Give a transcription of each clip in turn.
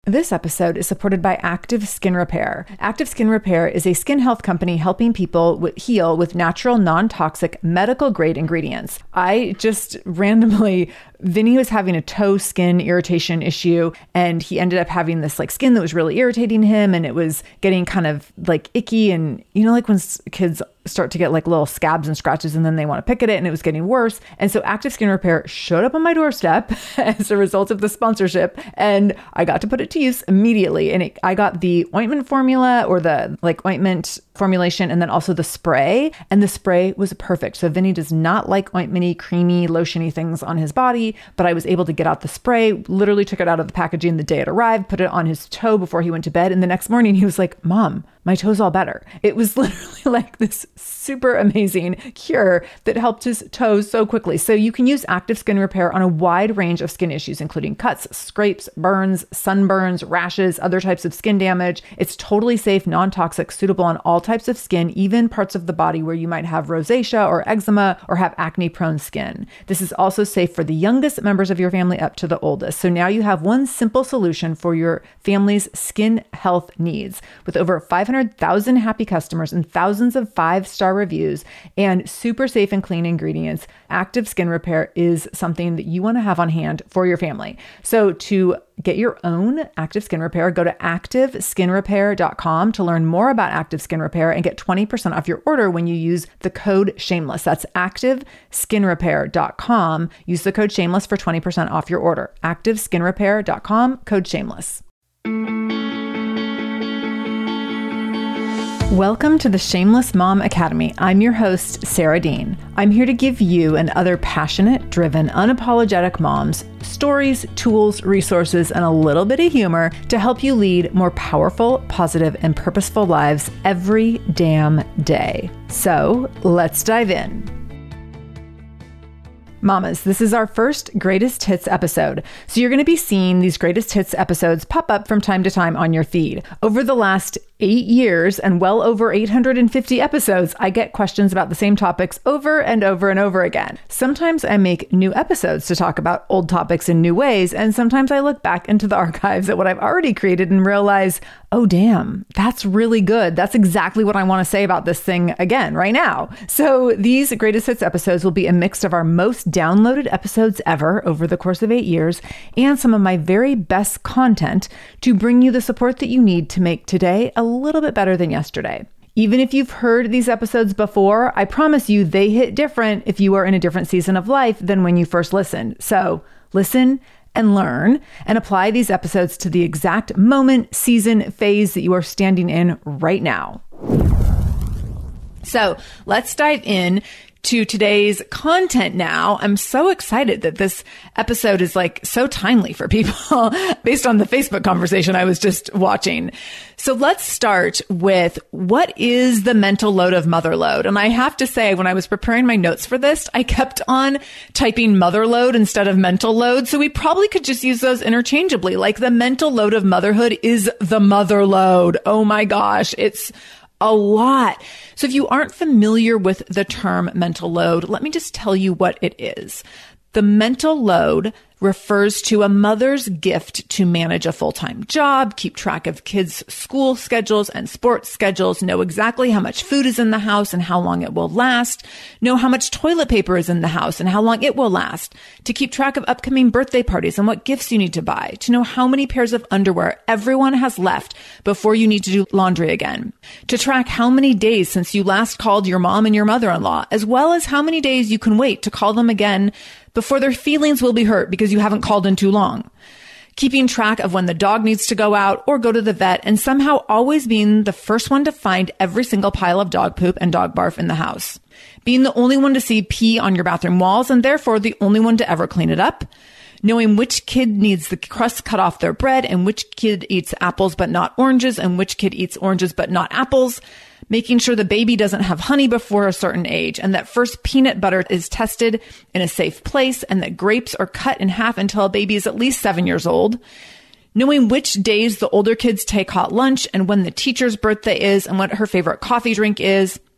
This episode is supported by Active Skin Repair. Active Skin Repair is a skin health company helping people heal with natural, non-toxic, medical-grade ingredients. I just randomly, Vinny was having a toe skin irritation issue, and he ended up having this like skin that was really irritating him, and it was getting kind of like icky, and you know, like when kids start to get like little scabs and scratches and then they want to pick at it, and it was getting worse. And so Active Skin Repair showed up on my doorstep as a result of the sponsorship, and I got to put it to use immediately. And I got the ointment formula, or the like ointment formulation, and then also the spray, and the spray was perfect. So Vinny does not like ointmenty, creamy, lotiony things on his body, but I was able to get out the spray, literally took it out of the packaging the day it arrived, put it on his toe before he went to bed. And the next morning he was like, "Mom, my toe's all better." It was literally like this super amazing cure that helped his toes so quickly. So you can use Active Skin Repair on a wide range of skin issues, including cuts, scrapes, burns, sunburns, rashes, other types of skin damage. It's totally safe, non-toxic, suitable on all types of skin, even parts of the body where you might have rosacea or eczema or have acne-prone skin. This is also safe for the youngest members of your family up to the oldest. So now you have one simple solution for your family's skin health needs. With over 500,000 happy customers and thousands of 5-star reviews and super safe and clean ingredients, Active Skin Repair is something that you want to have on hand for your family. So to get your own Active Skin Repair, go to activeskinrepair.com to learn more about Active Skin Repair and get 20% off your order when you use the code SHAMELESS. That's activeskinrepair.com. Use the code SHAMELESS for 20% off your order. activeskinrepair.com, code SHAMELESS. Welcome to the Shameless Mom Academy. I'm your host, Sarah Dean. I'm here to give you and other passionate, driven, unapologetic moms stories, tools, resources, and a little bit of humor to help you lead more powerful, positive, and purposeful lives every damn day. So let's dive in. Mamas, this is our first Greatest Hits episode. So you're going to be seeing these Greatest Hits episodes pop up from time to time on your feed. Over the last 8 years and well over 850 episodes, I get questions about the same topics over and over and over again. Sometimes I make new episodes to talk about old topics in new ways, and sometimes I look back into the archives at what I've already created and realize, oh damn, that's really good. That's exactly what I want to say about this thing again right now. So these Greatest Hits episodes will be a mix of our most downloaded episodes ever over the course of 8 years and some of my very best content to bring you the support that you need to make today a little bit better than yesterday. Even if you've heard these episodes before, I promise you they hit different if you are in a different season of life than when you first listened. So listen and learn and apply these episodes to the exact moment, season, phase that you are standing in right now. So let's dive in to today's content now. I'm so excited that this episode is like so timely for people based on the Facebook conversation I was just watching. So let's start with, what is the mental load of motherload? And I have to say, when I was preparing my notes for this, I kept on typing motherload instead of mental load. So we probably could just use those interchangeably. Like, the mental load of motherhood is the motherload. Oh my gosh, it's a lot. So if you aren't familiar with the term mental load, let me just tell you what it is. The mental load refers to a mother's gift to manage a full-time job, keep track of kids' school schedules and sports schedules, know exactly how much food is in the house and how long it will last, know how much toilet paper is in the house and how long it will last, to keep track of upcoming birthday parties and what gifts you need to buy, to know how many pairs of underwear everyone has left before you need to do laundry again, to track how many days since you last called your mom and your mother-in-law, as well as how many days you can wait to call them again before their feelings will be hurt because you haven't called in too long. Keeping track of when the dog needs to go out or go to the vet, and somehow always being the first one to find every single pile of dog poop and dog barf in the house. Being the only one to see pee on your bathroom walls and therefore the only one to ever clean it up. Knowing which kid needs the crust cut off their bread and which kid eats apples but not oranges and which kid eats oranges but not apples. Making sure the baby doesn't have honey before a certain age, and that first peanut butter is tested in a safe place, and that grapes are cut in half until a baby is at least 7 years old. Knowing which days the older kids take hot lunch and when the teacher's birthday is and what her favorite coffee drink is.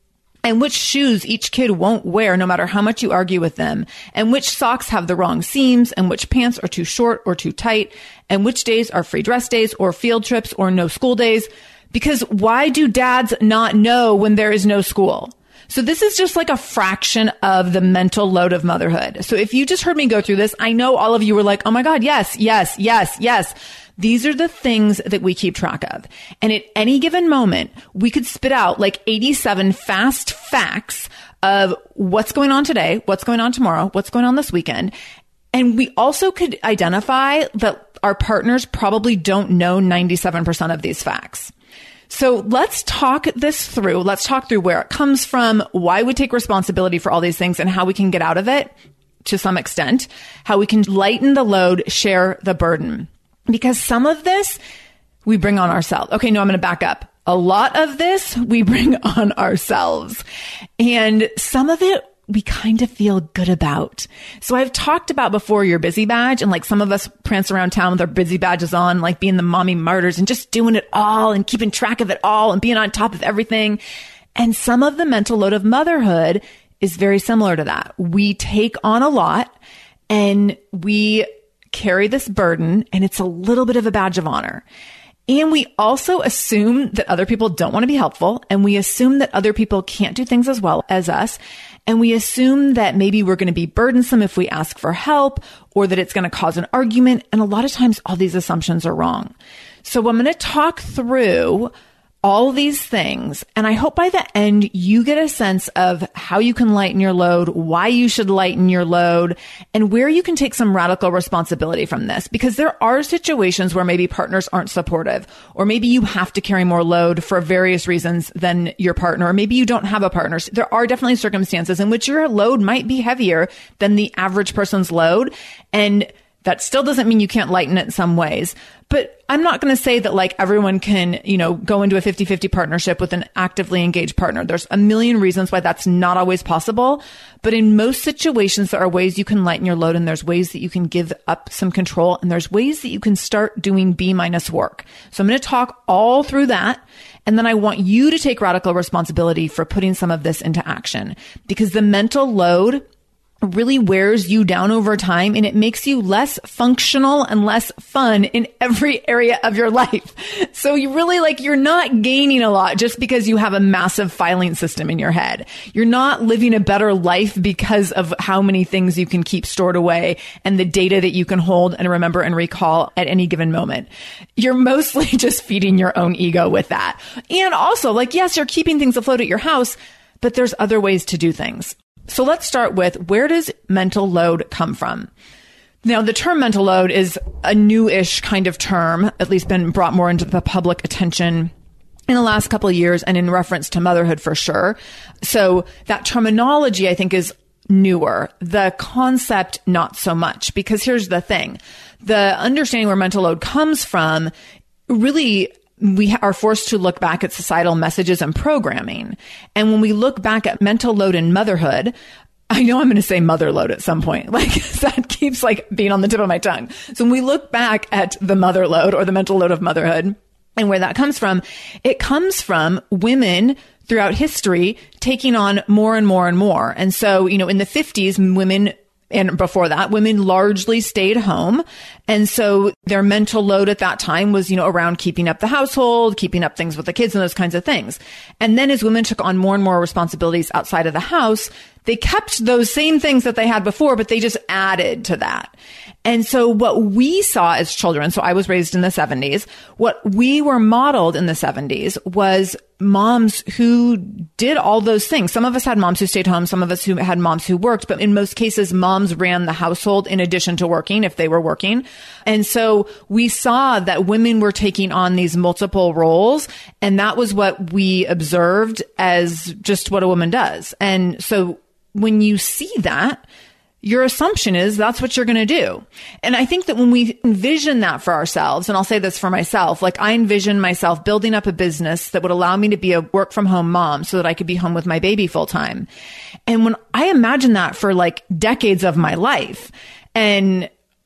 and which shoes each kid won't wear no matter how much you argue with them, and which socks have the wrong seams, and which pants are too short or too tight, and which days are free dress days or field trips or no school days. Because why do dads not know when there is no school? So this is just like a fraction of the mental load of motherhood. So if you just heard me go through this, I know all of you were like, oh my God, yes, yes, yes, yes. These are the things that we keep track of. And at any given moment, we could spit out like 87 fast facts of what's going on today, what's going on tomorrow, what's going on this weekend. And we also could identify that our partners probably don't know 97% of these facts. So let's talk this through. Let's talk through where it comes from, why we take responsibility for all these things, and how we can get out of it to some extent, how we can lighten the load, share the burden. Because some of this we bring on ourselves. Okay, no, I'm going to back up. A lot of this we bring on ourselves. And some of it we kind of feel good about. So I've talked about before your busy badge, and like some of us prance around town with our busy badges on, like being the mommy martyrs and just doing it all and keeping track of it all and being on top of everything. And some of the mental load of motherhood is very similar to that. We take on a lot and we carry this burden, and it's a little bit of a badge of honor. And we also assume that other people don't want to be helpful, and we assume that other people can't do things as well as us. And we assume that maybe we're going to be burdensome if we ask for help, or that it's going to cause an argument. And a lot of times all these assumptions are wrong. So I'm going to talk through all these things. And I hope by the end you get a sense of how you can lighten your load, why you should lighten your load, and where you can take some radical responsibility from this. Because there are situations where maybe partners aren't supportive, or maybe you have to carry more load for various reasons than your partner, or maybe you don't have a partner. So there are definitely circumstances in which your load might be heavier than the average person's load. And that still doesn't mean you can't lighten it in some ways. But I'm not going to say that like everyone can, go into a 50-50 partnership with an actively engaged partner. There's a million reasons why that's not always possible. But in most situations, there are ways you can lighten your load, and there's ways that you can give up some control, and there's ways that you can start doing B- work. So I'm going to talk all through that. And then I want you to take radical responsibility for putting some of this into action, because the mental load really wears you down over time, and it makes you less functional and less fun in every area of your life. So you really you're not gaining a lot just because you have a massive filing system in your head. You're not living a better life because of how many things you can keep stored away and the data that you can hold and remember and recall at any given moment. You're mostly just feeding your own ego with that. And also, yes, you're keeping things afloat at your house, but there's other ways to do things. So let's start with, where does mental load come from? Now, the term mental load is a new-ish kind of term, at least been brought more into the public attention in the last couple of years, and in reference to motherhood for sure. So that terminology, I think, is newer. The concept, not so much, because here's the thing. The understanding where mental load comes from really, we are forced to look back at societal messages and programming. And when we look back at mental load in motherhood, I know I'm going to say mother load at some point. That keeps being on the tip of my tongue. So when we look back at the mother load or the mental load of motherhood and where that comes from, it comes from women throughout history taking on more and more and more. And so, in the 50s, women, and before that, women largely stayed home. And so their mental load at that time was, around keeping up the household, keeping up things with the kids and those kinds of things. And then as women took on more and more responsibilities outside of the house, they kept those same things that they had before, but they just added to that. And so what we saw as children, so I was raised in the 70s, what we were modeled in the 70s was moms who did all those things. Some of us had moms who stayed home, some of us who had moms who worked, but in most cases, moms ran the household in addition to working if they were working. And so we saw that women were taking on these multiple roles, and that was what we observed as just what a woman does. And so when you see that, your assumption is that's what you're going to do. And I think that when we envision that for ourselves, and I'll say this for myself, I envision myself building up a business that would allow me to be a work from home mom so that I could be home with my baby full time. And when I imagine that for decades of my life, and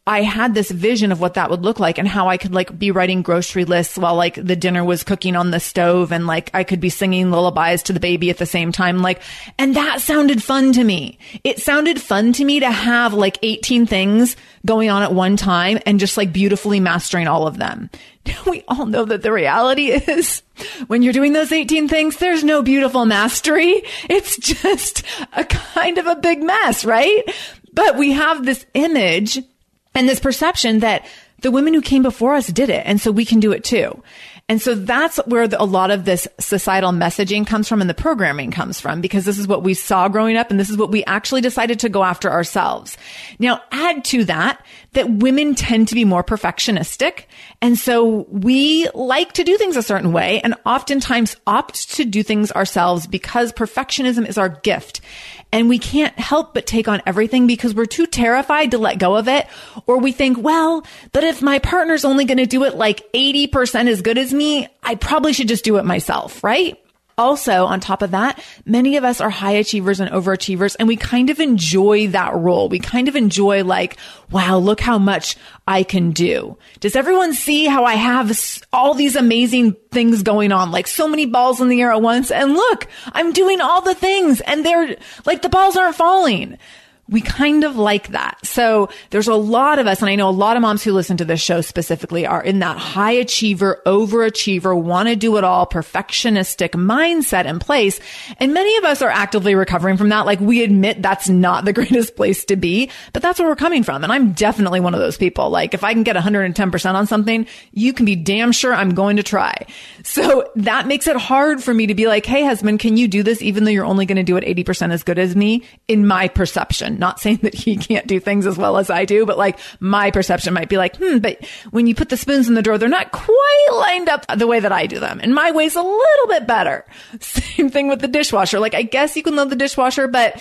I had this vision of what that would look like and how I could like be writing grocery lists while like the dinner was cooking on the stove, and like I could be singing lullabies to the baby at the same time. Like, and that sounded fun to me. It sounded fun to me to have like 18 things going on at one time and just like beautifully mastering all of them. We all know that the reality is when you're doing those 18 things, there's no beautiful mastery. It's just a kind of a big mess, right? But we have this image and this perception that the women who came before us did it, and so we can do it too. And so that's where a lot of this societal messaging comes from and the programming comes from, because this is what we saw growing up and this is what we actually decided to go after ourselves. Now, add to that women tend to be more perfectionistic. And so we like to do things a certain way and oftentimes opt to do things ourselves because perfectionism is our gift. And we can't help but take on everything because we're too terrified to let go of it. Or we think, well, but if my partner's only going to do it like 80% as good as me, I probably should just do it myself, right? Also, on top of that, many of us are high achievers and overachievers, and we kind of enjoy that role. We kind of enjoy like, wow, look how much I can do. Does everyone see how I have all these amazing things going on? Like so many balls in the air at once. And look, I'm doing all the things and they're like the balls aren't falling. We kind of like that. So there's a lot of us, and I know a lot of moms who listen to this show specifically are in that high achiever, overachiever, want to do it all, perfectionistic mindset in place. And many of us are actively recovering from that. Like we admit that's not the greatest place to be, but that's where we're coming from. And I'm definitely one of those people. Like if I can get 110% on something, you can be damn sure I'm going to try. So that makes it hard for me to be like, hey, husband, can you do this even though you're only going to do it 80% as good as me in my perception? Not saying that he can't do things as well as I do, but like my perception might be like, but when you put the spoons in the drawer, they're not quite lined up the way that I do them. And my way's a little bit better. Same thing with the dishwasher. Like, I guess you can load the dishwasher, but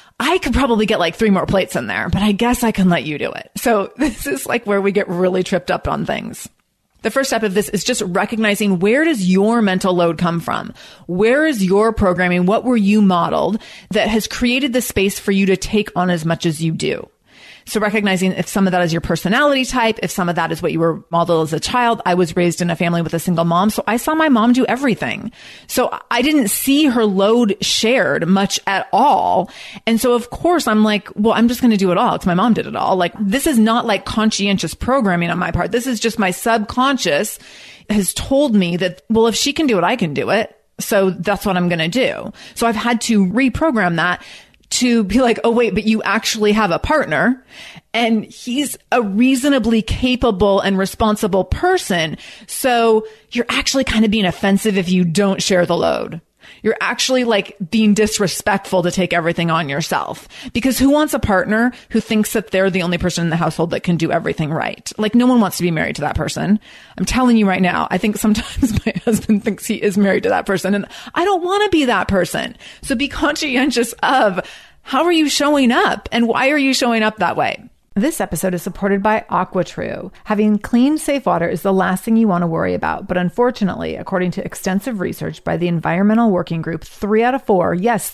I could probably get like 3 more plates in there, but I guess I can let you do it. So this is like where we get really tripped up on things. The first step of this is just recognizing, where does your mental load come from? Where is your programming? What were you modeled that has created the space for you to take on as much as you do? So recognizing if some of that is your personality type, if some of that is what you were modeled as a child. I was raised in a family with a single mom, so I saw my mom do everything. So I didn't see her load shared much at all. And so of course I'm like, well, I'm just going to do it all because my mom did it all. Like this is not like conscientious programming on my part. This is just my subconscious has told me that, well, if she can do it, I can do it. So that's what I'm going to do. So I've had to reprogram that to be like, oh, wait, but you actually have a partner and he's a reasonably capable and responsible person. So you're actually kind of being offensive if you don't share the load. You're actually like being disrespectful to take everything on yourself, because who wants a partner who thinks that they're the only person in the household that can do everything right? Like no one wants to be married to that person. I'm telling you right now, I think sometimes my husband thinks he is married to that person and I don't want to be that person. So be conscientious of how are you showing up and why are you showing up that way? This episode is supported by AquaTrue. Having clean, safe water is the last thing you want to worry about. But unfortunately, according to extensive research by the Environmental Working Group, 3 out of 4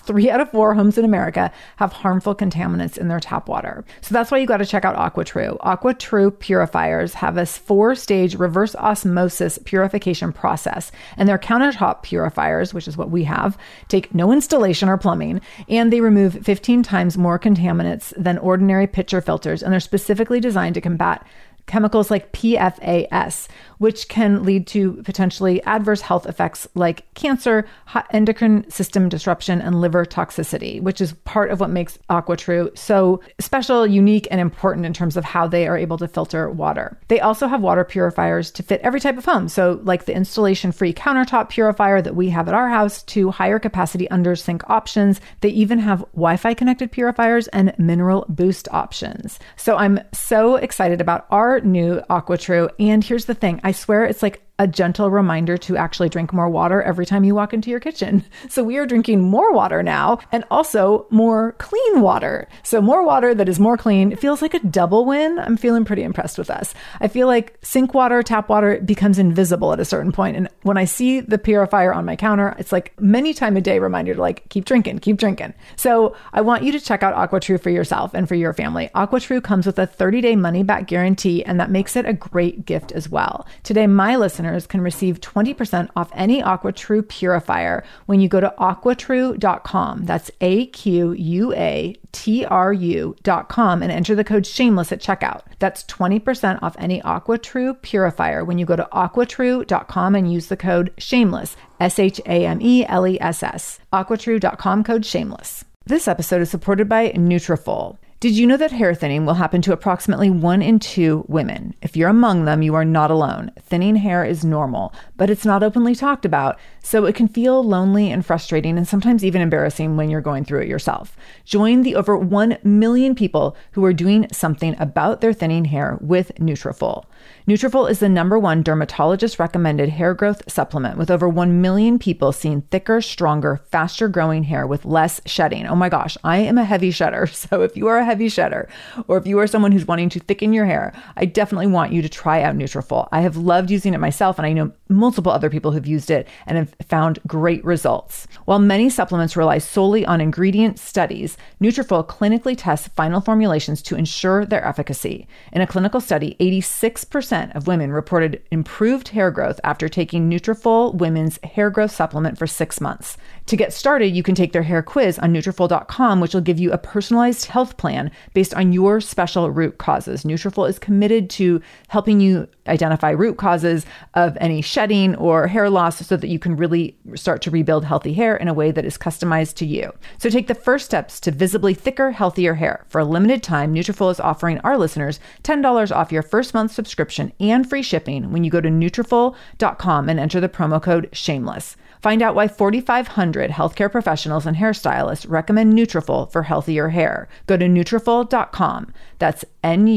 homes in America have harmful contaminants in their tap water. So that's why you got to check out AquaTrue. AquaTrue purifiers have a 4-stage reverse osmosis purification process. And their countertop purifiers, which is what we have, take no installation or plumbing. And they remove 15 times more contaminants than ordinary pitcher filters. And they're specifically designed to combat chemicals like PFAS, which can lead to potentially adverse health effects like cancer, endocrine system disruption, and liver toxicity, which is part of what makes AquaTrue so special, unique, and important in terms of how they are able to filter water. They also have water purifiers to fit every type of home. So like the installation-free countertop purifier that we have at our house to higher capacity under sink options. They even have Wi-Fi connected purifiers and mineral boost options. So I'm so excited about our new AquaTrue. And here's the thing. I swear it's like a gentle reminder to actually drink more water every time you walk into your kitchen. So we are drinking more water now and also more clean water. So more water that is more clean. It feels like a double win. I'm feeling pretty impressed with us. I feel like sink water, tap water becomes invisible at a certain point. And when I see the purifier on my counter, it's like many times a day reminder to like, keep drinking, keep drinking. So I want you to check out AquaTrue for yourself and for your family. AquaTrue comes with a 30-day money-back guarantee, and that makes it a great gift as well. Today, my listeners can receive 20% off any AquaTrue purifier when you go to aquatrue.com. That's AQUATRU.com and enter the code shameless at checkout. That's 20% off any AquaTrue purifier when you go to aquatrue.com and use the code shameless, SHAMELESS. aquatrue.com code shameless. This episode is supported by Nutrafol. Did you know that hair thinning will happen to approximately 1 in 2 women? If you're among them, you are not alone. Thinning hair is normal, but it's not openly talked about, so it can feel lonely and frustrating and sometimes even embarrassing when you're going through it yourself. Join the over 1 million people who are doing something about their thinning hair with Nutrafol. Nutrafol is the #1 dermatologist recommended hair growth supplement, with over 1 million people seeing thicker, stronger, faster growing hair with less shedding. Oh my gosh, I am a heavy shedder. So if you are a heavy shedder, or if you are someone who's wanting to thicken your hair, I definitely want you to try out Nutrafol. I have loved using it myself, and I know multiple other people who've used it and have found great results. While many supplements rely solely on ingredient studies, Nutrafol clinically tests final formulations to ensure their efficacy. In a clinical study, 86% of women reported improved hair growth after taking Nutrafol Women's Hair Growth Supplement for 6 months. To get started, you can take their hair quiz on Nutrafol.com, which will give you a personalized health plan based on your special root causes. Nutrafol is committed to helping you identify root causes of any shedding or hair loss so that you can really start to rebuild healthy hair in a way that is customized to you. So take the first steps to visibly thicker, healthier hair. For a limited time, Nutrafol is offering our listeners $10 off your first month subscription and free shipping when you go to Nutrafol.com and enter the promo code SHAMELESS. Find out why 4,500 healthcare professionals and hairstylists recommend Nutrafol for healthier hair. Go to Nutrafol.com. That's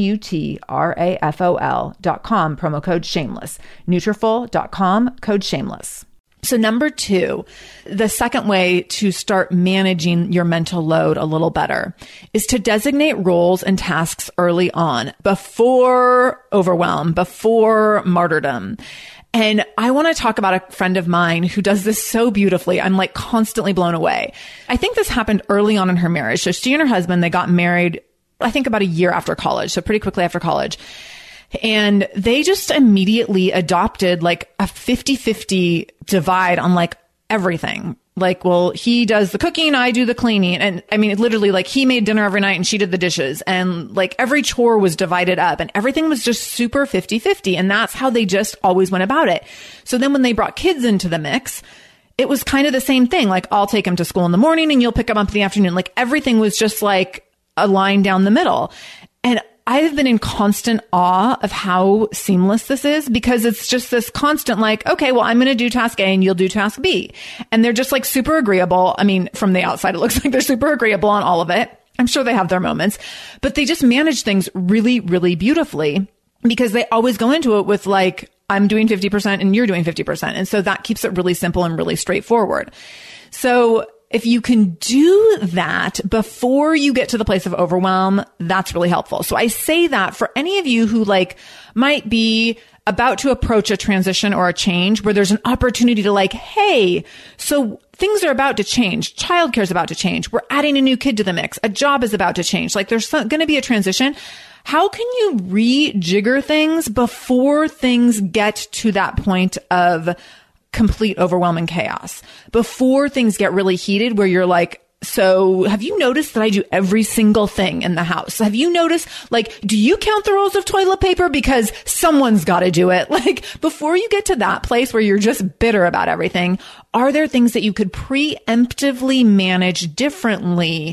Nutrafol.com, promo code SHAMELESS. Nutrafol.com, code SHAMELESS. So #2, the second way to start managing your mental load a little better is to designate roles and tasks early on, before overwhelm, before martyrdom. And I want to talk about a friend of mine who does this so beautifully. I'm like constantly blown away. I think this happened early on in her marriage. So she and her husband, they got married, I think about a year after college. So pretty quickly after college. And they just immediately adopted like a 50-50 divide on like everything. Like, well, he does the cooking, I do the cleaning. And I mean, literally like he made dinner every night and she did the dishes, and like every chore was divided up and everything was just super 50-50. And that's how they just always went about it. So then when they brought kids into the mix, it was kind of the same thing. Like, I'll take them to school in the morning and you'll pick them up in the afternoon. Like everything was just like a line down the middle. And I've been in constant awe of how seamless this is, because it's just this constant like, okay, well, I'm going to do task A and you'll do task B. And they're just like super agreeable. I mean, from the outside, it looks like they're super agreeable on all of it. I'm sure they have their moments, but they just manage things really, really beautifully, because they always go into it with like, I'm doing 50% and you're doing 50%. And so that keeps it really simple and really straightforward. So if you can do that before you get to the place of overwhelm, that's really helpful. So I say that for any of you who like might be about to approach a transition or a change where there's an opportunity to like, hey, so things are about to change. Childcare is about to change. We're adding a new kid to the mix. A job is about to change. Like there's going to be a transition. How can you rejigger things before things get to that point of complete overwhelming chaos, before things get really heated where you're like, so have you noticed that I do every single thing in the house? Have you noticed, like, do you count the rolls of toilet paper? Because someone's got to do it. Like, before you get to that place where you're just bitter about everything, are there things that you could preemptively manage differently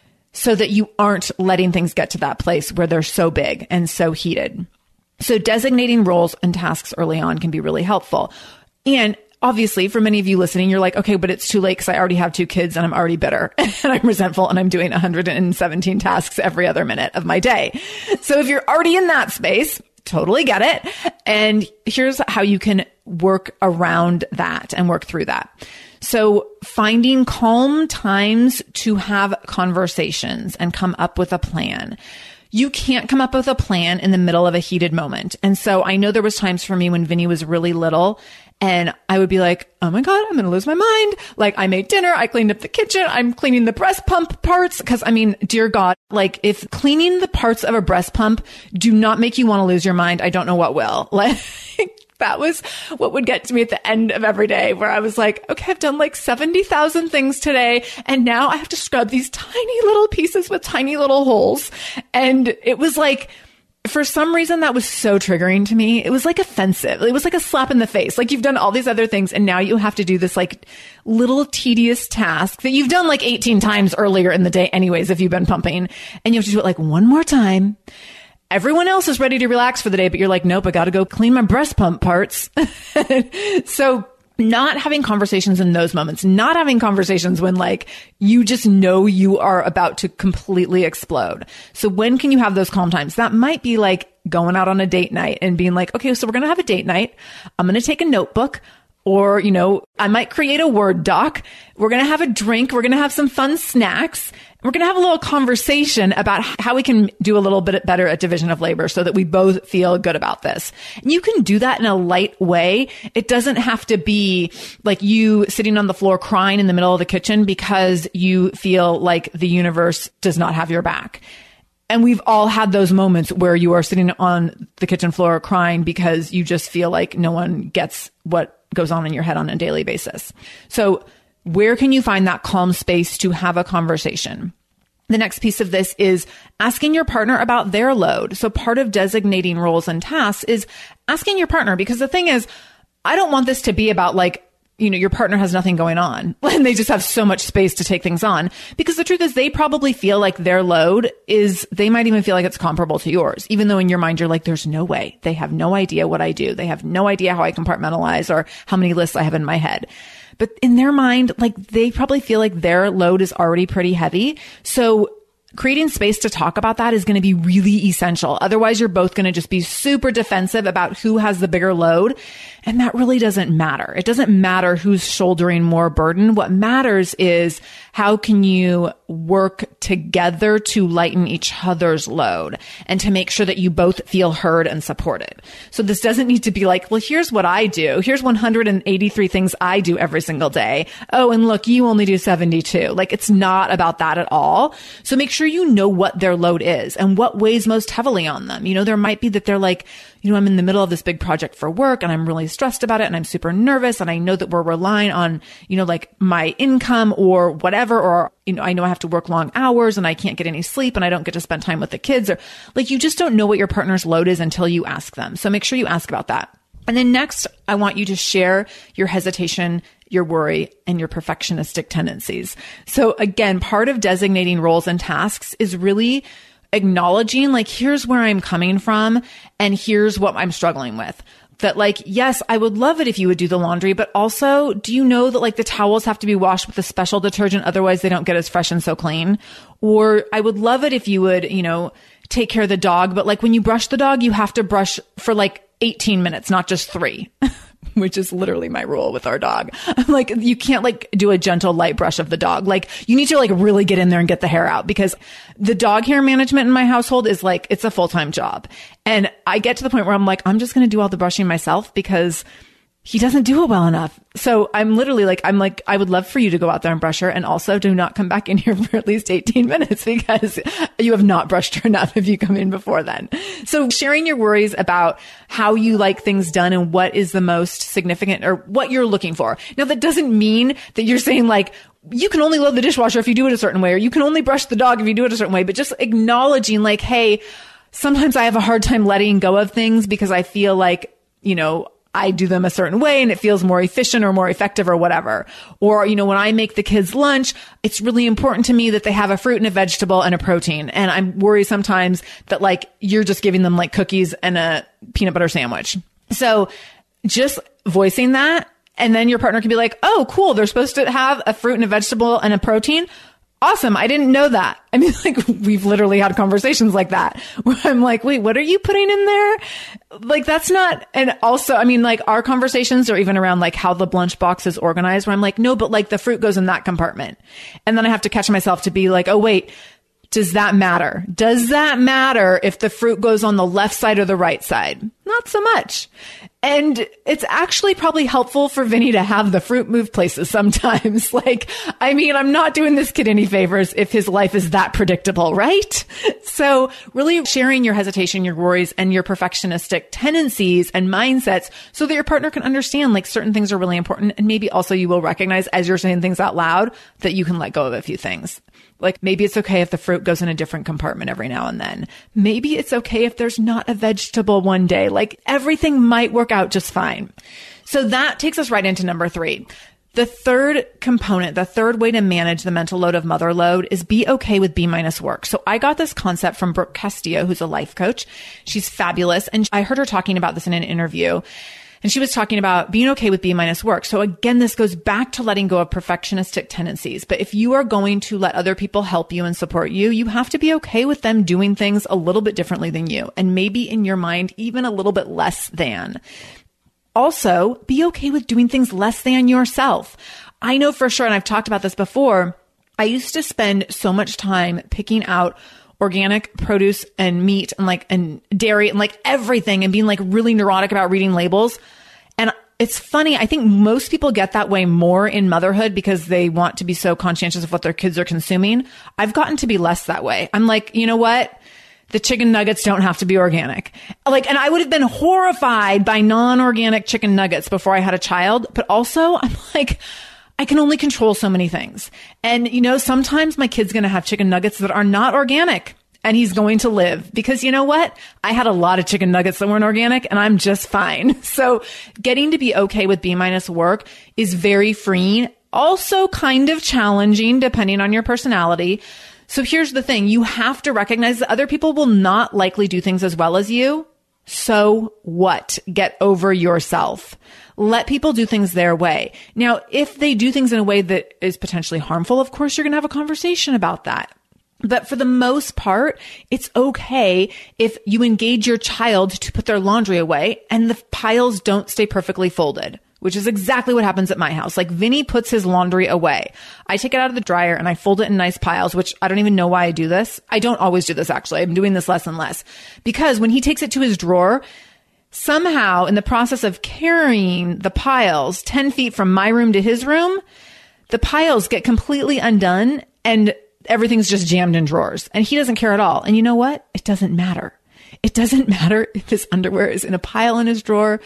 so that you aren't letting things get to that place where they're so big and so heated? So designating roles and tasks early on can be really helpful. And obviously, for many of you listening, you're like, okay, but it's too late because I already have 2 kids and I'm already bitter and I'm resentful and I'm doing 117 tasks every other minute of my day. So if you're already in that space, totally get it. And here's how you can work around that and work through that. So finding calm times to have conversations and come up with a plan. You can't come up with a plan in the middle of a heated moment. And so I know there was times for me when Vinny was really little and I would be like, oh my God, I'm going to lose my mind. Like I made dinner. I cleaned up the kitchen. I'm cleaning the breast pump parts. Cause I mean, dear God, like if cleaning the parts of a breast pump do not make you want to lose your mind, I don't know what will. Like that was what would get to me at the end of every day where I was like, okay, I've done like 70,000 things today. And now I have to scrub these tiny little pieces with tiny little holes. And it was like, for some reason that was so triggering to me. It was like offensive. It was like a slap in the face. Like you've done all these other things and now you have to do this like little tedious task that you've done like 18 times earlier in the day anyways, if you've been pumping, and you have to do it like one more time. Everyone else is ready to relax for the day, but you're like, nope, I got to go clean my breast pump parts. So not having conversations in those moments, not having conversations when like you just know you are about to completely explode. So when can you have those calm times? That might be like going out on a date night and being like, okay, so we're going to have a date night. I'm going to take a notebook. Or, you know, I might create a Word doc. We're going to have a drink. We're going to have some fun snacks. We're going to have a little conversation about how we can do a little bit better at division of labor so that we both feel good about this. And you can do that in a light way. It doesn't have to be like you sitting on the floor crying in the middle of the kitchen because you feel like the universe does not have your back. And we've all had those moments where you are sitting on the kitchen floor crying because you just feel like no one gets what goes on in your head on a daily basis. So where can you find that calm space to have a conversation? The next piece of this is asking your partner about their load. So part of designating roles and tasks is asking your partner, because the thing is, I don't want this to be about like, you know, your partner has nothing going on and they just have so much space to take things on, because the truth is they probably feel like their load is, they might even feel like it's comparable to yours, even though in your mind, you're like, there's no way. They have no idea what I do. They have no idea how I compartmentalize or how many lists I have in my head. But in their mind, like they probably feel like their load is already pretty heavy. So creating space to talk about that is going to be really essential. Otherwise, you're both going to just be super defensive about who has the bigger load. And that really doesn't matter. It doesn't matter who's shouldering more burden. What matters is how can you work together to lighten each other's load and to make sure that you both feel heard and supported. So this doesn't need to be like, well, here's what I do. Here's 183 things I do every single day. Oh, and look, you only do 72. Like it's not about that at all. So make sure you know what their load is and what weighs most heavily on them. You know, there might be that they're like, you know, I'm in the middle of this big project for work and I'm really stressed about it and I'm super nervous and I know that we're relying on, you know, like my income or whatever, or, you know, I know I have to work long hours and I can't get any sleep and I don't get to spend time with the kids, or like you just don't know what your partner's load is until you ask them. So make sure you ask about that. And then next, I want you to share your hesitation, your worry, and your perfectionistic tendencies. So again, part of designating roles and tasks is really acknowledging like, here's where I'm coming from and here's what I'm struggling with. That like, yes, I would love it if you would do the laundry, but also, do you know that like the towels have to be washed with a special detergent? Otherwise they don't get as fresh and so clean. Or I would love it if you would, you know, take care of the dog, but like when you brush the dog, you have to brush for like 18 minutes, not just 3. Which is literally my rule with our dog. I'm like, you can't like do a gentle light brush of the dog. Like you need to like really get in there and get the hair out, because the dog hair management in my household is like, it's a full-time job. And I get to the point where I'm like, I'm just going to do all the brushing myself because he doesn't do it well enough. So I'm literally like, I would love for you to go out there and brush her. And also do not come back in here for at least 18 minutes because you have not brushed her enough if you come in before then. So sharing your worries about how you like things done and what is the most significant or what you're looking for. Now, that doesn't mean that you're saying like, you can only load the dishwasher if you do it a certain way, or you can only brush the dog if you do it a certain way, but just acknowledging like, hey, sometimes I have a hard time letting go of things because I feel like, you know, I do them a certain way and it feels more efficient or more effective or whatever. Or, you know, when I make the kids lunch, it's really important to me that they have a fruit and a vegetable and a protein. And I'm worried sometimes that like you're just giving them like cookies and a peanut butter sandwich. So just voicing that, and then your partner can be like, oh, cool, they're supposed to have a fruit and a vegetable and a protein. awesome. I didn't know that. I mean, like, we've literally had conversations like that where I'm like, wait, what are you putting in there? Like, that's not, and also, I mean, like, our conversations are even around like how the lunchbox is organized, where I'm like, no, but like the fruit goes in that compartment. And then I have to catch myself to be like, oh, wait, does that matter? Does that matter if the fruit goes on the left side or the right side? Not so much. And it's actually probably helpful for Vinny to have the fruit move places sometimes. Like, I mean, I'm not doing this kid any favors if his life is that predictable, right? So really sharing your hesitation, your worries, and your perfectionistic tendencies and mindsets so that your partner can understand like certain things are really important. And maybe also you will recognize as you're saying things out loud that you can let go of a few things. Like maybe it's okay if the fruit goes in a different compartment every now and then. Maybe it's okay if there's not a vegetable one day. Like everything might work out just fine. So that takes us right into number 3. The third component, the third way to manage the mental load of mother load is be okay with B- work. So I got this concept from Brooke Castillo, who's a life coach. She's fabulous. And I heard her talking about this in an interview. And she was talking about being okay with B- work. So again, this goes back to letting go of perfectionistic tendencies. But if you are going to let other people help you and support you, you have to be okay with them doing things a little bit differently than you. And maybe in your mind, even a little bit less than. Also, be okay with doing things less than yourself. I know for sure, and I've talked about this before, I used to spend so much time picking out organic produce and meat and dairy and like everything and being like really neurotic about reading labels. And it's funny. I think most people get that way more in motherhood because they want to be so conscientious of what their kids are consuming. I've gotten to be less that way. I'm like, you know what? The chicken nuggets don't have to be organic. Like, and I would have been horrified by non-organic chicken nuggets before I had a child. But also I'm like, I can only control so many things. And, you know, sometimes my kid's going to have chicken nuggets that are not organic and he's going to live because you know what? I had a lot of chicken nuggets that weren't organic and I'm just fine. So getting to be okay with B- work is very freeing. Also kind of challenging depending on your personality. So here's the thing. You have to recognize that other people will not likely do things as well as you. So what? Get over yourself. Let people do things their way. Now, if they do things in a way that is potentially harmful, of course, you're going to have a conversation about that. But for the most part, it's okay if you engage your child to put their laundry away and the piles don't stay perfectly folded, which is exactly what happens at my house. Like Vinny puts his laundry away. I take it out of the dryer and I fold it in nice piles, which I don't even know why I do this. I don't always do this, actually. I'm doing this less and less because when he takes it to his drawer, somehow in the process of carrying the piles 10 feet from my room to his room, the piles get completely undone and everything's just jammed in drawers and he doesn't care at all. And you know what? It doesn't matter. It doesn't matter if his underwear is in a pile in his drawer,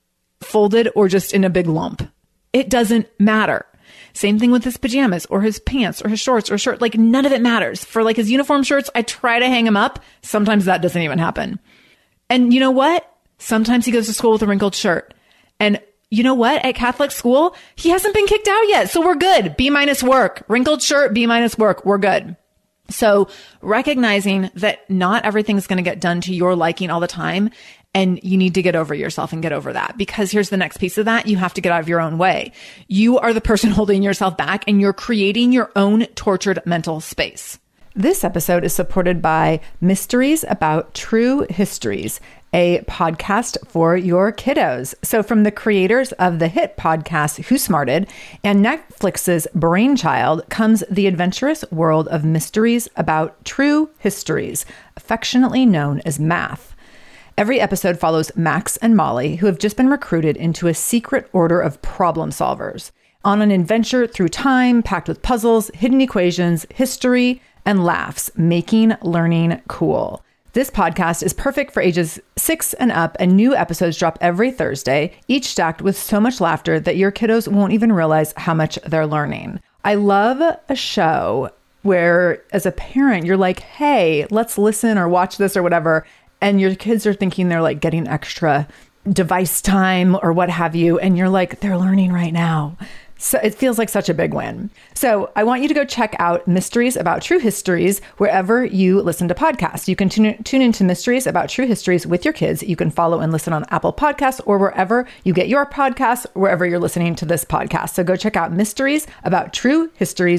folded or just in a big lump. It doesn't matter. Same thing with his pajamas or his pants or his shorts or shirt. Like none of it matters. For like his uniform shirts, I try to hang him up. Sometimes that doesn't even happen. And you know what? Sometimes he goes to school with a wrinkled shirt. And you know what? At Catholic school, he hasn't been kicked out yet. So we're good. B- work, wrinkled shirt, B- work. We're good. So recognizing that not everything's going to get done to your liking all the time. And you need to get over yourself and get over that because here's the next piece of that. You have to get out of your own way. You are the person holding yourself back and you're creating your own tortured mental space. This episode is supported by Mysteries About True Histories, a podcast for your kiddos. So from the creators of the hit podcast Who Smarted and Netflix's Brainchild comes the adventurous world of Mysteries About True Histories, affectionately known as MATH. Every episode follows Max and Molly, who have just been recruited into a secret order of problem solvers on an adventure through time packed with puzzles, hidden equations, history, and laughs, making learning cool. This podcast is perfect for ages 6 and up, and new episodes drop every Thursday, each stacked with so much laughter that your kiddos won't even realize how much they're learning. I love a show where, as a parent, you're like, hey, let's listen or watch this or whatever, and your kids are thinking they're like getting extra device time or what have you, and you're like, they're learning right now. So it feels like such a big win. So I want you to go check out Mysteries About True Histories wherever you listen to podcasts. You can tune into Mysteries About True Histories with your kids. You can follow and listen on Apple Podcasts or wherever you get your podcasts, wherever you're listening to this podcast. So go check out Mysteries About True Histories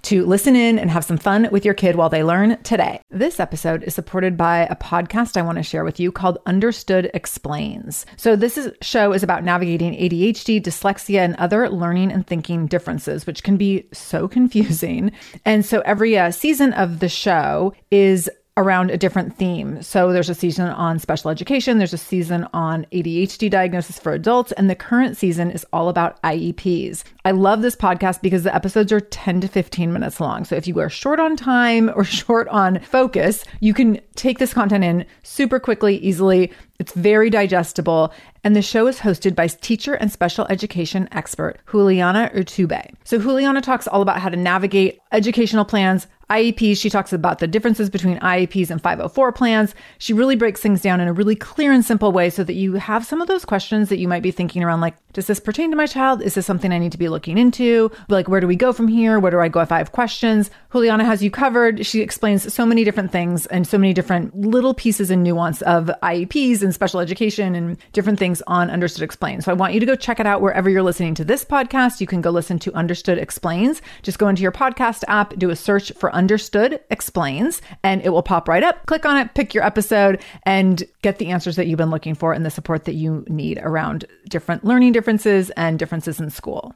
to listen in and have some fun with your kid while they learn today. This episode is supported by a podcast I want to share with you called Understood Explains. So this show is about navigating ADHD, dyslexia, and other learning and thinking differences, which can be so confusing. And so every season of the show is around a different theme. So there's a season on special education, there's a season on ADHD diagnosis for adults, and the current season is all about IEPs. I love this podcast because the episodes are 10 to 15 minutes long. So if you are short on time or short on focus, you can take this content in super quickly, easily. It's very digestible. And the show is hosted by teacher and special education expert Juliana Urtubey. So Juliana talks all about how to navigate educational plans, IEPs. She talks about the differences between IEPs and 504 plans. She really breaks things down in a really clear and simple way so that you have some of those questions that you might be thinking around, like, does this pertain to my child? Is this something I need to be looking into? Like, where do we go from here? Where do I go if I have questions? Juliana has you covered. She explains so many different things and so many different little pieces and nuance of IEPs and special education and different things on Understood Explains. So I want you to go check it out wherever you're listening to this podcast. You can go listen to Understood Explains. Just go into your podcast app, do a search for Understood Explains, and it will pop right up. Click on it, pick your episode, and get the answers that you've been looking for and the support that you need around different learning differences and differences in school.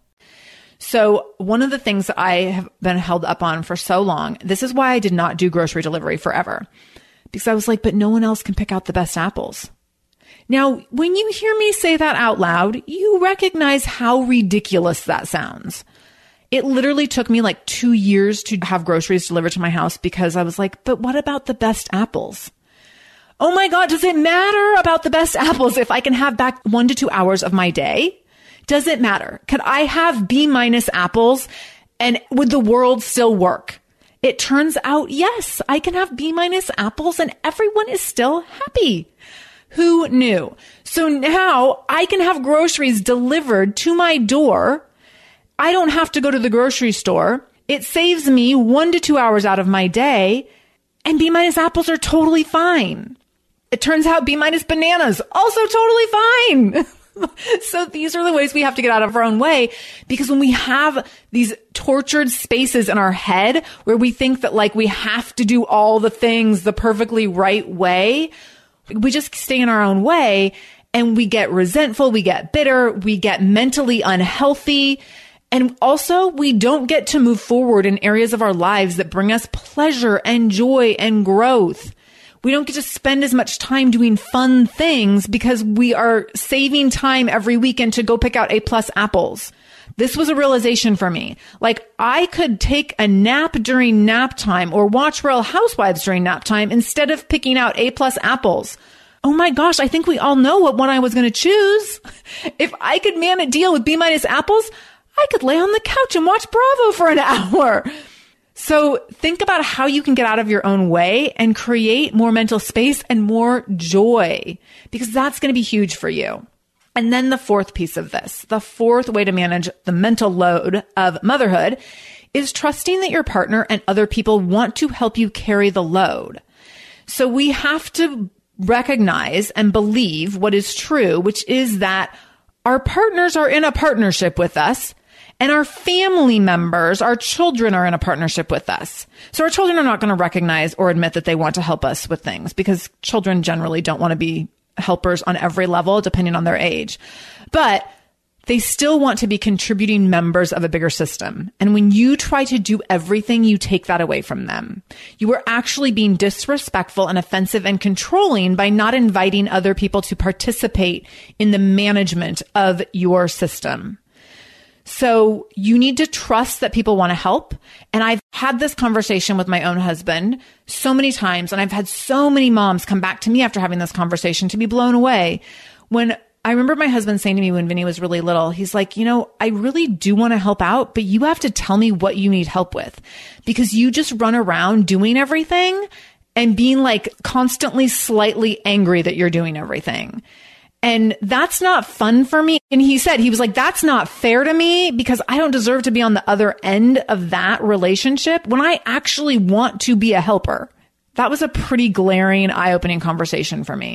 So one of the things that I have been held up on for so long, this is why I did not do grocery delivery forever. Because I was like, but no one else can pick out the best apples. Now, when you hear me say that out loud, you recognize how ridiculous that sounds. It literally took me like 2 years to have groceries delivered to my house because I was like, but what about the best apples? Oh my God, does it matter about the best apples if I can have back 1 to 2 hours of my day? Does it matter? Could I have B- apples and would the world still work? It turns out, yes, I can have B- apples and everyone is still happy. Who knew? So now I can have groceries delivered to my door. I don't have to go to the grocery store. It saves me 1 to 2 hours out of my day, and B- apples are totally fine. It turns out B- bananas also totally fine. So these are the ways we have to get out of our own way, because when we have these tortured spaces in our head where we think that like we have to do all the things the perfectly right way, we just stay in our own way and we get resentful, we get bitter, we get mentally unhealthy. And also we don't get to move forward in areas of our lives that bring us pleasure and joy and growth. We don't get to spend as much time doing fun things because we are saving time every weekend to go pick out A+ apples. This was a realization for me. Like, I could take a nap during nap time or watch Real Housewives during nap time instead of picking out A+ apples. Oh my gosh, I think we all know what one I was going to choose. If I could deal with B- apples, I could lay on the couch and watch Bravo for an hour. So think about how you can get out of your own way and create more mental space and more joy, because that's going to be huge for you. And then the fourth piece of this, the fourth way to manage the mental load of motherhood, is trusting that your partner and other people want to help you carry the load. So we have to recognize and believe what is true, which is that our partners are in a partnership with us. And our family members, our children, are in a partnership with us. So our children are not going to recognize or admit that they want to help us with things, because children generally don't want to be helpers on every level, depending on their age. But they still want to be contributing members of a bigger system. And when you try to do everything, you take that away from them. You are actually being disrespectful and offensive and controlling by not inviting other people to participate in the management of your system. So you need to trust that people want to help. And I've had this conversation with my own husband so many times, and I've had so many moms come back to me after having this conversation to be blown away. When I remember my husband saying to me when Vinny was really little, he's like, you know, I really do want to help out, but you have to tell me what you need help with, because you just run around doing everything and being like constantly slightly angry that you're doing everything. And that's not fun for me. And he was like, that's not fair to me, because I don't deserve to be on the other end of that relationship when I actually want to be a helper. That was a pretty glaring, eye-opening conversation for me.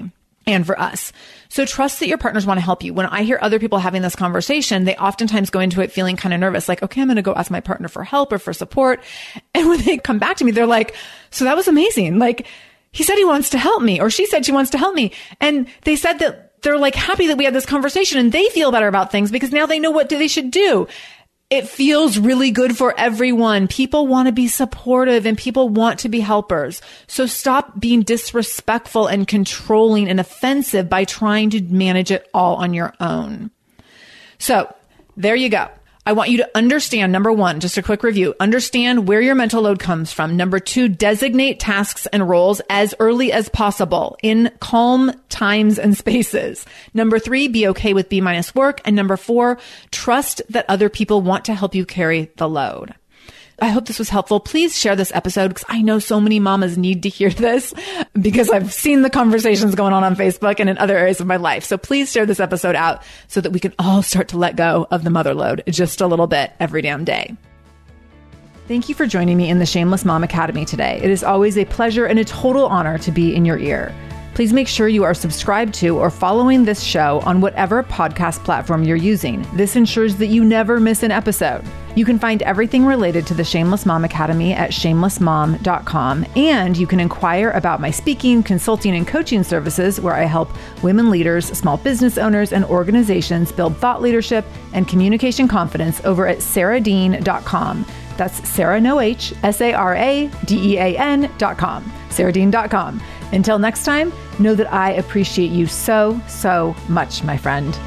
and for us. So trust that your partners want to help you. When I hear other people having this conversation, they oftentimes go into it feeling kind of nervous, like, okay, I'm going to go ask my partner for help or for support. And when they come back to me, they're like, so that was amazing. Like, he said he wants to help me, or she said she wants to help me. And they said that they're like happy that we had this conversation and they feel better about things because now they know what they should do. It feels really good for everyone. People want to be supportive and people want to be helpers. So stop being disrespectful and controlling and offensive by trying to manage it all on your own. So there you go. I want you to understand, number one, just a quick review, understand where your mental load comes from. Number two, designate tasks and roles as early as possible in calm times and spaces. Number three, be okay with B- work. And number four, trust that other people want to help you carry the load. I hope this was helpful. Please share this episode because I know so many mamas need to hear this because I've seen the conversations going on Facebook and in other areas of my life. So please share this episode out so that we can all start to let go of the mother load just a little bit every damn day. Thank you for joining me in the Shameless Mom Academy today. It is always a pleasure and a total honor to be in your ear. Please make sure you are subscribed to or following this show on whatever podcast platform you're using. This ensures that you never miss an episode. You can find everything related to the Shameless Mom Academy at shamelessmom.com, and you can inquire about my speaking, consulting, and coaching services where I help women leaders, small business owners, and organizations build thought leadership and communication confidence over at sarahdean.com. That's Sarah, no H, SARADEAN.com, sarahdean.com. Until next time, know that I appreciate you so, so much, my friend.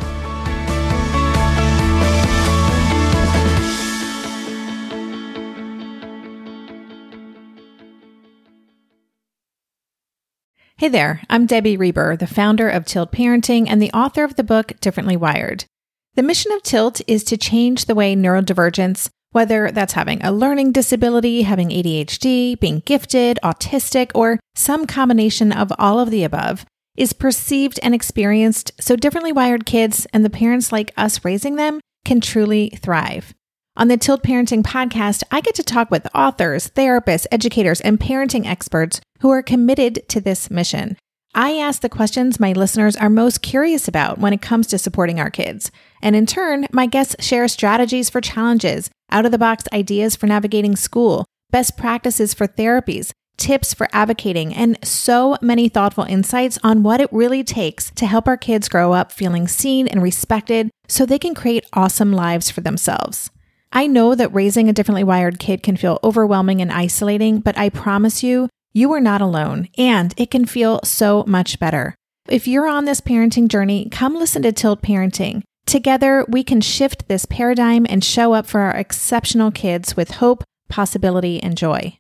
Hey there, I'm Debbie Reber, the founder of Tilt Parenting and the author of the book Differently Wired. The mission of Tilt is to change the way neurodivergence, whether that's having a learning disability, having ADHD, being gifted, autistic, or some combination of all of the above, is perceived and experienced so differently wired kids and the parents like us raising them can truly thrive. On the Tilt Parenting podcast, I get to talk with authors, therapists, educators, and parenting experts who are committed to this mission. I ask the questions my listeners are most curious about when it comes to supporting our kids. And in turn, my guests share strategies for challenges, out-of-the-box ideas for navigating school, best practices for therapies, tips for advocating, and so many thoughtful insights on what it really takes to help our kids grow up feeling seen and respected so they can create awesome lives for themselves. I know that raising a differently wired kid can feel overwhelming and isolating, but I promise you, you are not alone, and it can feel so much better. If you're on this parenting journey, come listen to Tilt Parenting. Together, we can shift this paradigm and show up for our exceptional kids with hope, possibility, and joy.